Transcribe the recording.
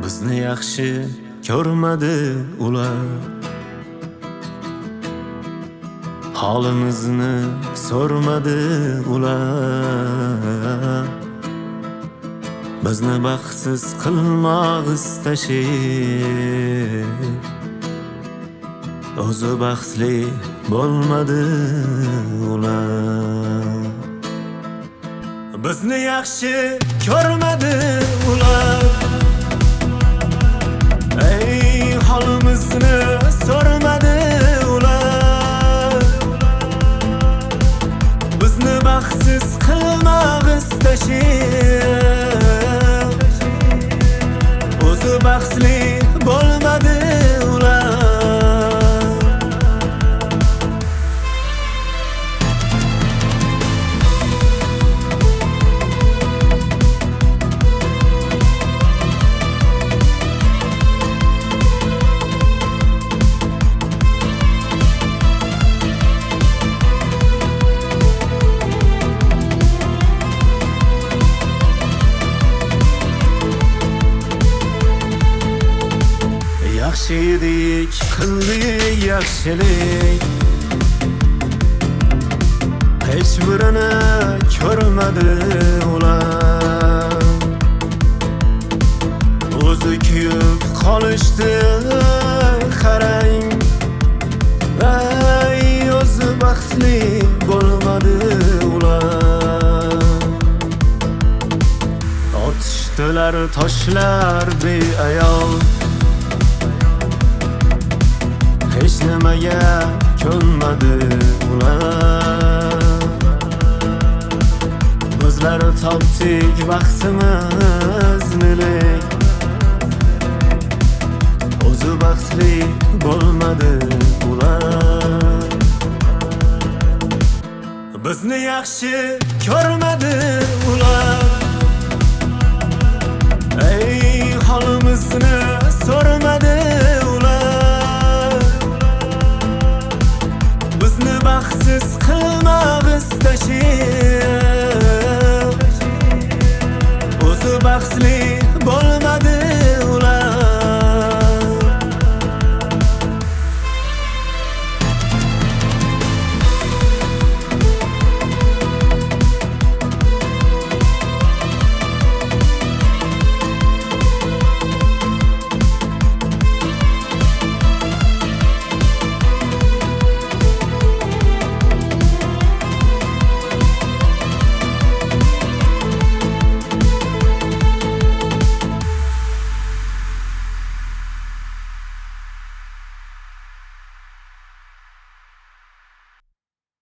Bizni yaxshi ko'rmadi ular, holimizni so'rmadi ular. Bizni baxtsiz qilmoq istashib, o'zi baxtli bo'lmadi ular. Bizni yaxshi ko'rmadi ular, ey holimizni so'rmadi ular. Bizni baxtsiz qilmoq istashib, o'zi baxtli bo'lmadi ular. Yaxshi edik, qildik yaxshilik, hech birini ko'rmadi ular. O'zi kuyib qolishdi qarang, ey o'zi baxtli bo'lmadi ular. Otishdilar toshlar beayov, hech nimaga ko'nmadi ular. Bizlar topdik baxtimizni, o'zi baxtli bo'lmadi ular. Bizni yaxshi ko'rmadi ular, ey holimizni so'rmadi ular. Bizni baxtsiz qilmoq istashib,